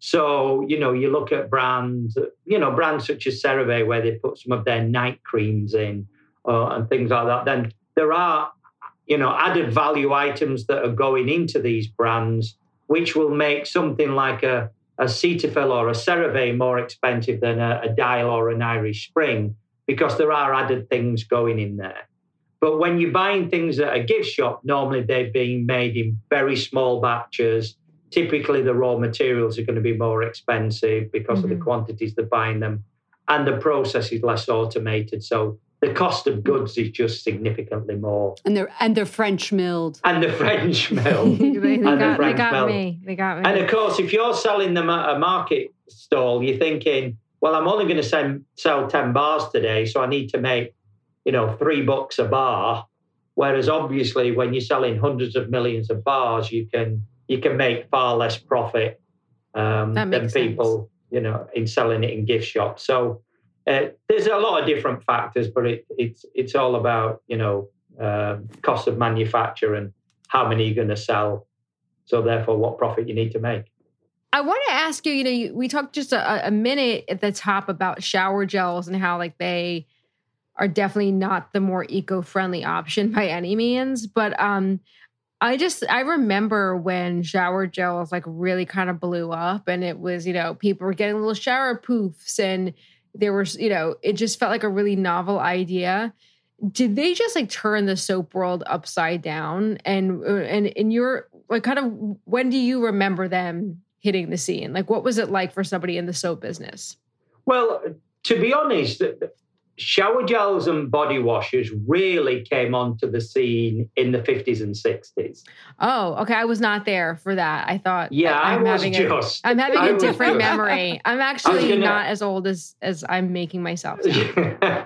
So, you know, you look at brands, you know, brands such as CeraVe, where they put some of their night creams in uh, and things like that. Then there are, you know, added value items that are going into these brands, which will make something like a, a Cetaphil or a CeraVe more expensive than a, a Dial or an Irish Spring, because there are added things going in there. But when you're buying things at a gift shop, normally they're being made in very small batches. Typically, the raw materials are going to be more expensive because mm-hmm. of the quantities they're buying them, and the process is less automated. So the cost of goods is just significantly more. And they're and they're French milled. And the French milled. they, they, and got, the French they got milled. me. They got me. And of course, if you're selling them at a market stall, you're thinking, well, I'm only going to send, sell ten bars today, so I need to make, you know, three bucks a bar. Whereas obviously, when you're selling hundreds of millions of bars, you can you can make far less profit um, than people, sense. you know, in selling it in gift shops. So uh, there's a lot of different factors, but it, it's it's all about, you know, uh, cost of manufacture and how many you're going to sell. So therefore, what profit you need to make. I want to ask you, you know, you, we talked just a, a minute at the top about shower gels and how like they are definitely not the more eco-friendly option by any means. But um, I just, I remember when shower gels like really kind of blew up, and it was, you know, people were getting little shower poofs, and there was, you know, it just felt like a really novel idea. Did they just like turn the soap world upside down? And, and in your, like, kind of, when do you remember them hitting the scene? Like, what was it like for somebody in the soap business? Well, to be honest, shower gels and body washes really came onto the scene in the fifties and sixties. Oh, okay. I was not there for that. I thought, yeah, I, I'm I was having just. A, I'm having I a different memory. I'm actually gonna, not as old as as I'm making myself sound. But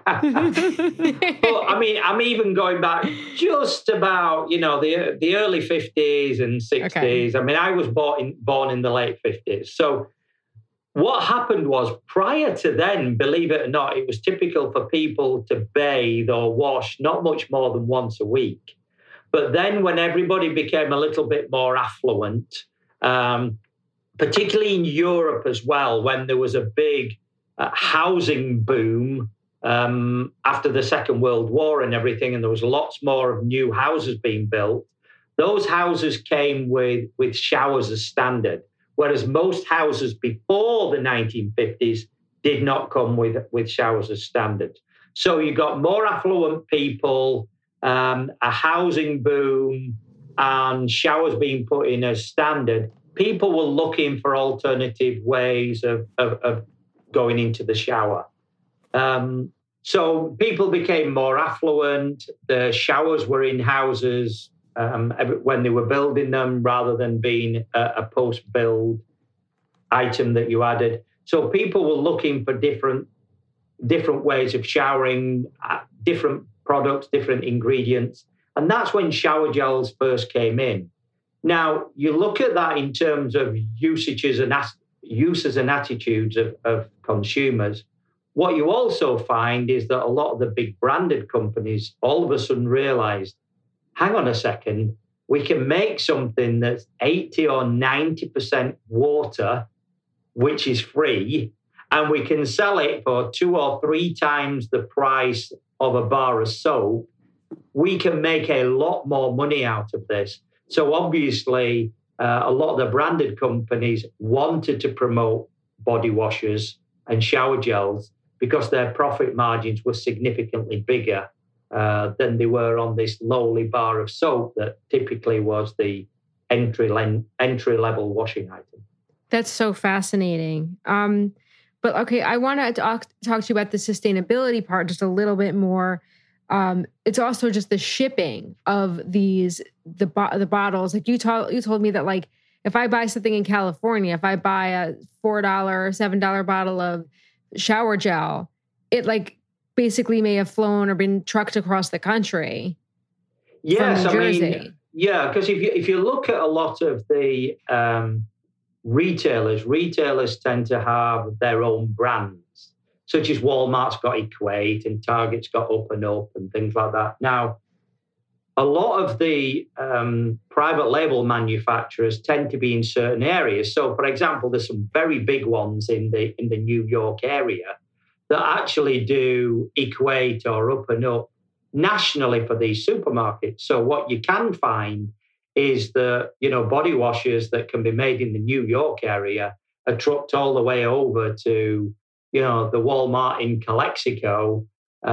I mean, I'm even going back just about, you know, the the early fifties and sixties. Okay. I mean, I was born in, born in the late fifties. So what happened was, prior to then, believe it or not, it was typical for people to bathe or wash not much more than once a week. But then when everybody became a little bit more affluent, um, particularly in Europe as well, when there was a big uh, housing boom um, after the Second World War and everything, and there was lots more of new houses being built. Those houses came with, with showers as standard, whereas most houses before the nineteen fifties did not come with, with showers as standard. So you got more affluent people, um, a housing boom, and showers being put in as standard. People were looking for alternative ways of, of, of going into the shower. Um, so people became more affluent. The showers were in houses um, when they were building them rather than being a, a post-build item that you added. So people were looking for different, different ways of showering, uh, different products, different ingredients. And that's when shower gels first came in. Now, you look at that in terms of usages and as- uses and attitudes of, of consumers. What you also find is that a lot of the big branded companies all of a sudden realized, hang on a second, we can make something that's eighty or ninety percent water, which is free, and we can sell it for two or three times the price of a bar of soap. We can make a lot more money out of this. So obviously, uh, a lot of the branded companies wanted to promote body washers and shower gels because their profit margins were significantly bigger uh, than they were on this lowly bar of soap that typically was the entry le- entry level washing item. That's so fascinating. Um, but okay, I want to talk, talk to you about the sustainability part just a little bit more. Um, it's also just the shipping of these the bo- the bottles. Like you told you told me that like if I buy something in California, if I buy a four dollar or seven dollar bottle of shower gel, it like basically may have flown or been trucked across the country. Yes, from New I Jersey. mean, yeah, because if you if you look at a lot of the um, retailers, retailers tend to have their own brands, such as Walmart's got Equate and Target's got Up and Up and things like that. Now, a lot of the um, private label manufacturers tend to be in certain areas. So, for example, there's some very big ones in the in the New York area that actually do Equate or Up and Up nationally for these supermarkets. So what you can find is that, you know, body washers that can be made in the New York area are trucked all the way over to, you know, the Walmart in Calexico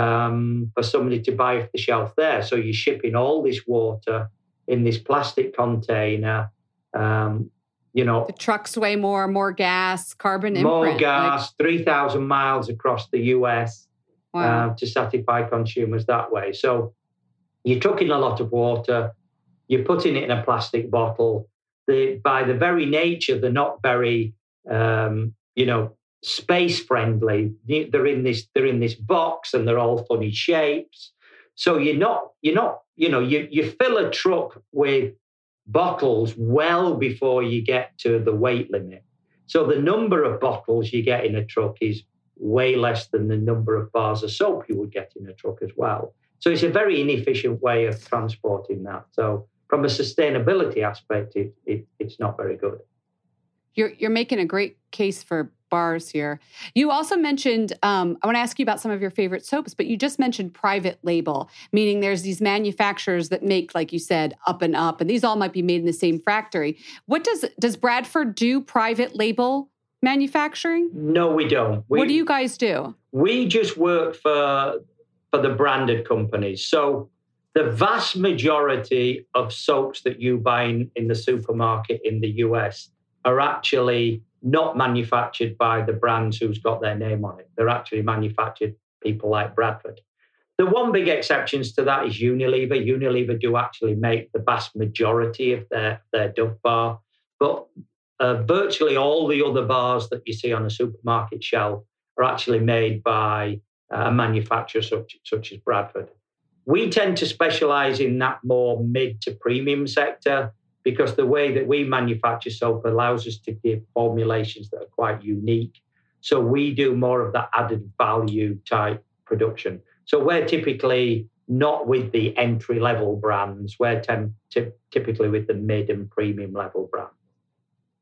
um, for somebody to buy off the shelf there. So you're shipping all this water in this plastic container. Um, you know, the trucks weigh more, more gas, carbon more imprint. gas, like, three thousand miles across the U S wow. uh, to satisfy consumers that way. So you're trucking a lot of water, you're putting it in a plastic bottle. They, by the very nature, they're not very, um, you know, space friendly. They're in this, they're in this box, and they're all funny shapes. So you're not, you're not, you know, you you fill a truck with bottles well before you get to the weight limit. So the number of bottles you get in a truck is way less than the number of bars of soap you would get in a truck as well. So it's a very inefficient way of transporting that. So from a sustainability aspect, it, it it's not very good. You're you're making a great case for bars here. You also mentioned, um, I want to ask you about some of your favorite soaps, but you just mentioned private label, meaning there's these manufacturers that make, like you said, Up and Up, and these all might be made in the same factory. What does, does Bradford do private label manufacturing? No, we don't. We, what do you guys do? We just work for, for the branded companies. So the vast majority of soaps that you buy in, in the supermarket in the U S are actually not manufactured by the brands who's got their name on it. They're actually manufactured people like Bradford. The one big exception to that is Unilever. Unilever do actually make the vast majority of their, their Dove bar, but uh, virtually all the other bars that you see on a supermarket shelf are actually made by a manufacturer such, such as Bradford. We tend to specialize in that more mid to premium sector, because the way that we manufacture soap allows us to give formulations that are quite unique. So we do more of the added value type production. So we're typically not with the entry level brands. We're tem- t- typically with the mid and premium level brands.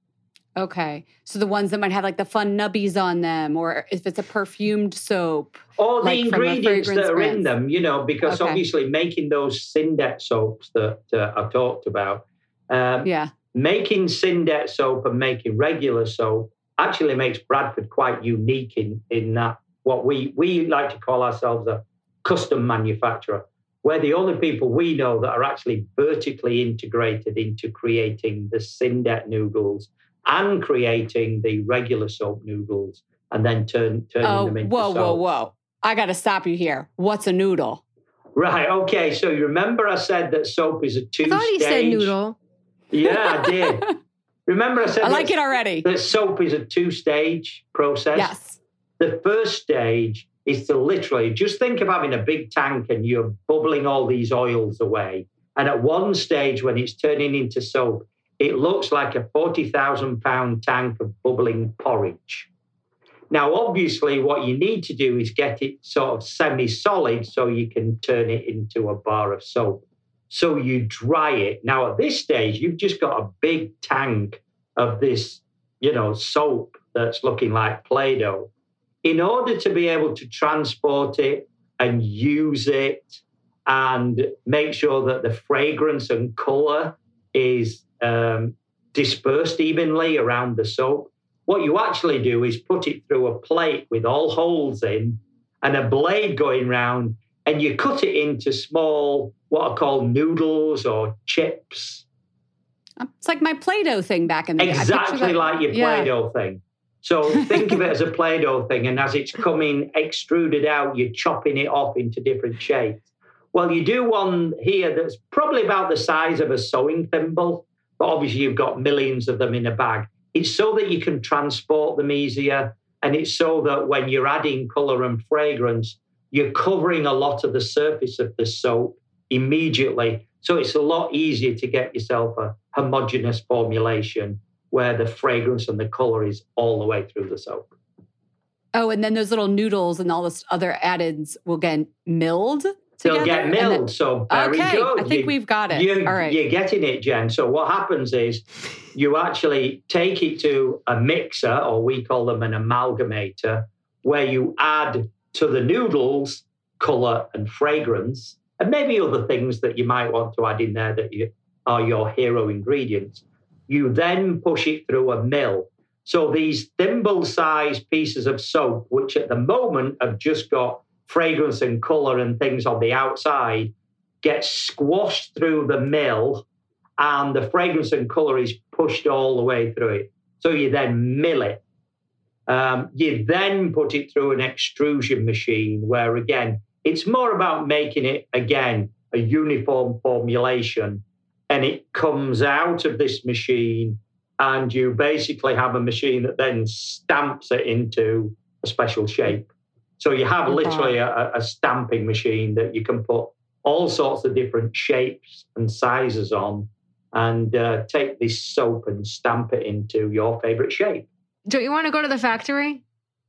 Okay. So the ones that might have like the fun nubbies on them, or if it's a perfumed soap. All like the ingredients that are brand. in them, you know, because okay. obviously making those Syndet soaps that uh, I've talked about, um, yeah. making Syndet soap and making regular soap actually makes Bradford quite unique in, in that what we, we like to call ourselves a custom manufacturer. We're the only people we know that are actually vertically integrated into creating the Syndet noodles and creating the regular soap noodles and then turn, turning oh, them into whoa, soap. whoa, whoa. I got to stop you here. What's a noodle? Right, okay. So you remember I said that soap is a two-stage... I thought he said noodle. Yeah, I did. Remember I said I like that, it already. that soap is a two-stage process? Yes. The first stage is to literally just think of having a big tank and you're bubbling all these oils away. And at one stage, when it's turning into soap, it looks like a forty thousand pound tank of bubbling porridge. Now, obviously, what you need to do is get it sort of semi-solid so you can turn it into a bar of soap. So you dry it. Now, at this stage, you've just got a big tank of this, you know, soap that's looking like Play-Doh. In order to be able to transport it and use it and make sure that the fragrance and color is um, dispersed evenly around the soap, what you actually do is put it through a plate with all holes in and a blade going round, and you cut it into small, what are called noodles or chips. It's like my Play-Doh thing back in the day. Exactly like your Play-Doh yeah. thing. So think of it as a Play-Doh thing, and as it's coming extruded out, you're chopping it off into different shapes. Well, you do one here that's probably about the size of a sewing thimble, but obviously you've got millions of them in a bag. It's so that you can transport them easier, and it's so that when you're adding colour and fragrance, you're covering a lot of the surface of the soap immediately. So it's a lot easier to get yourself a homogeneous formulation where the fragrance and the color is all the way through the soap. Oh, and then those little noodles and all this other add-ins will get milled together? They'll get milled, then, so very okay, good. I think you, we've got it. You, all right. You're getting it, Jen. So what happens is you actually take it to a mixer, or we call them an amalgamator, where you add to the noodles color and fragrance, and maybe other things that you might want to add in there that you, are your hero ingredients. You then push it through a mill. So these thimble-sized pieces of soap, which at the moment have just got fragrance and color and things on the outside, get squashed through the mill, and the fragrance and color is pushed all the way through it. So you then mill it. Um, you then put it through an extrusion machine where, again, it's more about making it, again, a uniform formulation. And it comes out of this machine, and you basically have a machine that then stamps it into a special shape. So you have literally a, a stamping machine that you can put all sorts of different shapes and sizes on, and uh, take this soap and stamp it into your favorite shape. Don't you want to go to the factory?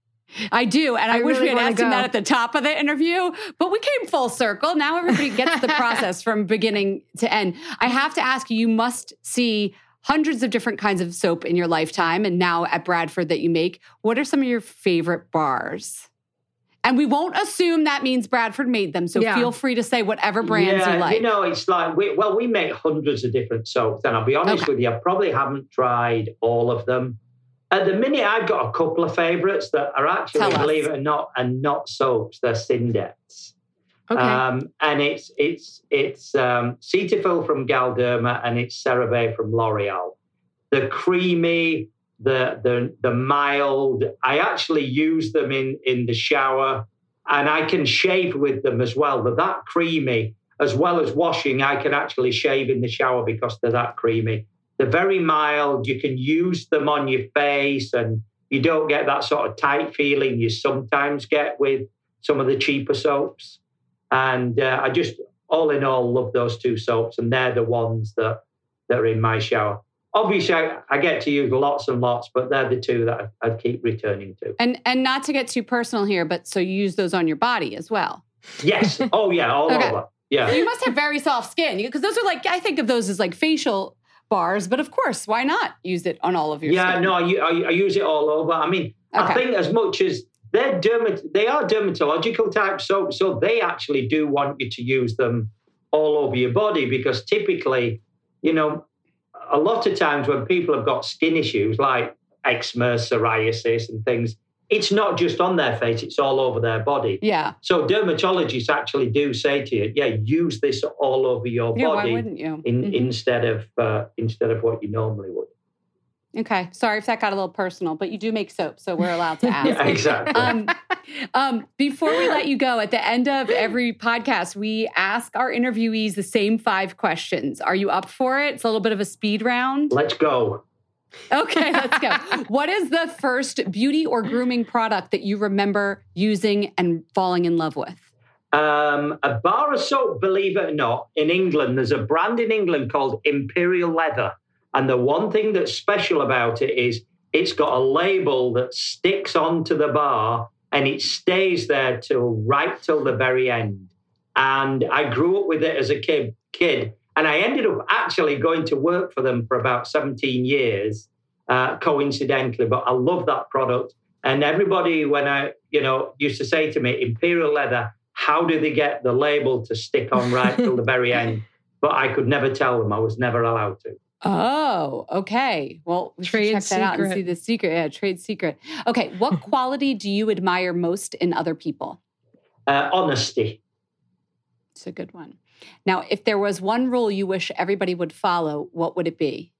I do, and I, I wish really we had asked go. him that at the top of the interview, but we came full circle. Now everybody gets the process from beginning to end. I have to ask you, you must see hundreds of different kinds of soap in your lifetime, and now at Bradford that you make. What are some of your favorite bars? And we won't assume that means Bradford made them, so yeah. feel free to say whatever brands yeah, you like. You know, it's like, we, well, we make hundreds of different soaps, and I'll be honest okay. with you, I probably haven't tried all of them. At the minute, I've got a couple of favourites that are actually, Tell believe us. it or not, and not soaps. They're Syndets. Okay. Um, and it's it's it's um, Cetaphil from Galderma, and it's CeraVe from L'Oreal. The creamy, the the the mild. I actually use them in in the shower, and I can shave with them as well. But that creamy, as well as washing, I can actually shave in the shower because they're that creamy. They're very mild. You can use them on your face, and you don't get that sort of tight feeling you sometimes get with some of the cheaper soaps. And uh, I just, all in all, love those two soaps, and they're the ones that, that are in my shower. Obviously, I, I get to use lots and lots, but they're the two that I, I keep returning to. And and not to get too personal here, but so you use those on your body as well? Yes. Oh, yeah, all okay. over. Yeah. So you must have very soft skin, because those are like, I think of those as like facial bars, but of course, why not use it on all of your Yeah, skin? no, I, I, I use it all over. I mean, Okay. I think as much as they're dermat- they are dermatological type soap, so they actually do want you to use them all over your body because typically, you know, a lot of times when people have got skin issues like eczema, psoriasis and things, it's not just on their face, it's all over their body. Yeah. So dermatologists actually do say to you, yeah, use this all over your Yeah, body why wouldn't you? in, Mhm. instead of uh, instead of what you normally would. Okay. Sorry if that got a little personal, but you do make soap, so we're allowed to ask. Yeah, exactly. Um, um, before we let you go, at the end of every podcast, we ask our interviewees the same five questions. Are you up for it? It's a little bit of a speed round. Let's go. Okay, let's go. What is the first beauty or grooming product that you remember using and falling in love with? Um, a bar of soap, believe it or not, in England, there's a brand in England called Imperial Leather. And the one thing that's special about it is it's got a label that sticks onto the bar and it stays there till right till the very end. And I grew up with it as a kid, kid. And I ended up actually going to work for them for about seventeen years, uh, coincidentally. But I love that product. And everybody, when I, you know, used to say to me, Imperial Leather, how do they get the label to stick on right till the very end? But I could never tell them. I was never allowed to. Oh, okay. Well, we Trade should check that out and secret. see the secret. Yeah, trade secret. Okay. What quality do you admire most in other people? Uh, honesty. It's a good one. Now, if there was one rule you wish everybody would follow, what would it be?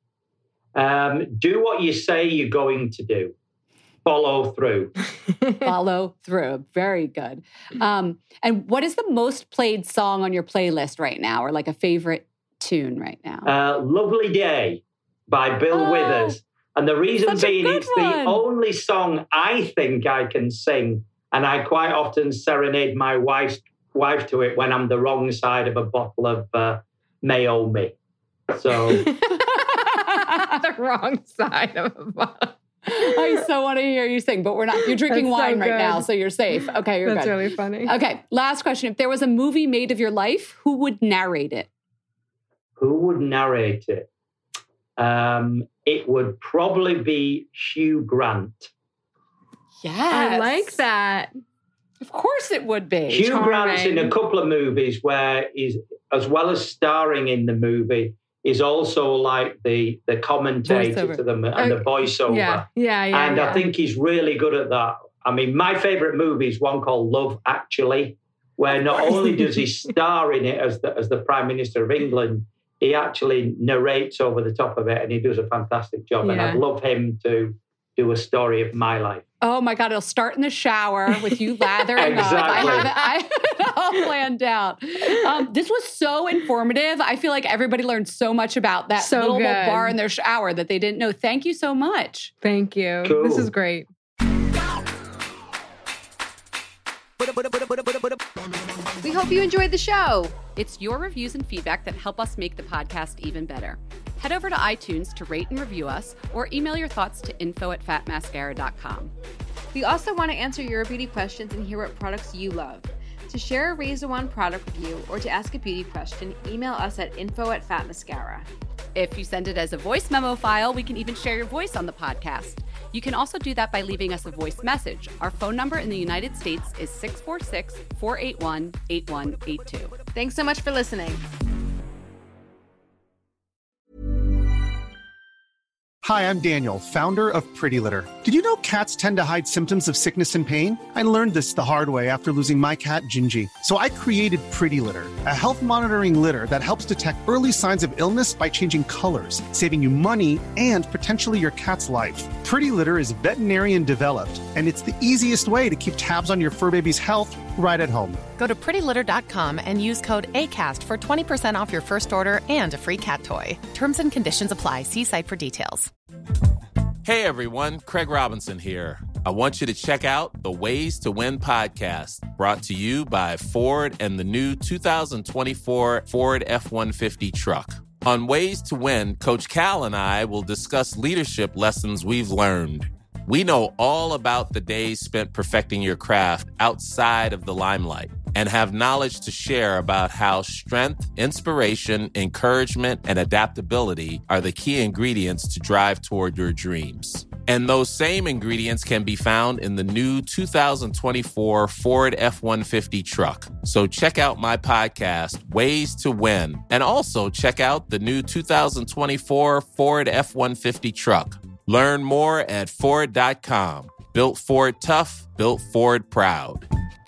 Um, do what you say you're going to do. Follow through. Follow through. Very good. Um, and what is the most played song on your playlist right now, or like a favorite tune right now? Uh, Lovely Day by Bill Oh, Withers. And the reason such a being, good it's the one. only song I think I can sing. And I quite often serenade my wife, wife to it when I'm the wrong side of a bottle of uh, Mayomi. So, The wrong side of a bottle. I so want to hear you sing, but we're not. You're drinking That's so wine right good. now, so you're safe. Okay, you're That's good. really funny. Okay, last question. If there was a movie made of your life, who would narrate it? who would narrate it? Um, it would probably be Hugh Grant. Yes. I like that. Of course it would be. Hugh Charming. Grant's in a couple of movies where he's, as well as starring in the movie, is also like the the commentator Voiceover. to them and the voiceover. Yeah, yeah, yeah. and yeah. I think he's really good at that. I mean, my favorite movie is one called Love Actually, where not only does he star in it as the, as the Prime Minister of England, he actually narrates over the top of it, and he does a fantastic job. And Yeah. I'd love him to do a story of my life. Oh my God, it'll start in the shower with you lathering Exactly. up. I have, it, I have it all planned out. Um, this was so informative. I feel like everybody learned so much about that So little good. bar in their shower that they didn't know. Thank you so much. Thank you. Cool. This is great. We hope you enjoyed the show. It's your reviews and feedback that help us make the podcast even better. Head over to iTunes to rate and review us, or email your thoughts to info at fat mascara dot com. We also want to answer your beauty questions and hear what products you love. To share a Razor One product review or to ask a beauty question, email us at info at fat mascara. If you send it as a voice memo file, we can even share your voice on the podcast. You can also do that by leaving us a voice message. Our phone number in the United States is six four six, four eight one, eight one eight two. Thanks so much for listening. Hi, I'm Daniel, founder of Pretty Litter. Did you know cats tend to hide symptoms of sickness and pain? I learned this the hard way after losing my cat, Gingy. So I created Pretty Litter, a health monitoring litter that helps detect early signs of illness by changing colors, saving you money and potentially your cat's life. Pretty Litter is veterinarian developed, and it's the easiest way to keep tabs on your fur baby's health right at home. Go to pretty litter dot com and use code ACAST for twenty percent off your first order and a free cat toy. Terms and conditions apply. See site for details. Hey everyone, Craig Robinson here. I want you to check out the Ways to Win podcast, brought to you by Ford and the new two thousand twenty-four Ford F one fifty truck. On Ways to Win, Coach Cal and I will discuss leadership lessons we've learned. We know all about the days spent perfecting your craft outside of the limelight. and have knowledge to share about how strength, inspiration, encouragement, and adaptability are the key ingredients to drive toward your dreams. And those same ingredients can be found in the new two thousand twenty-four Ford F one fifty truck. So check out my podcast, Ways to Win, and also check out the new two thousand twenty-four Ford F one fifty truck. Learn more at Ford dot com. Built Ford tough, built Ford proud.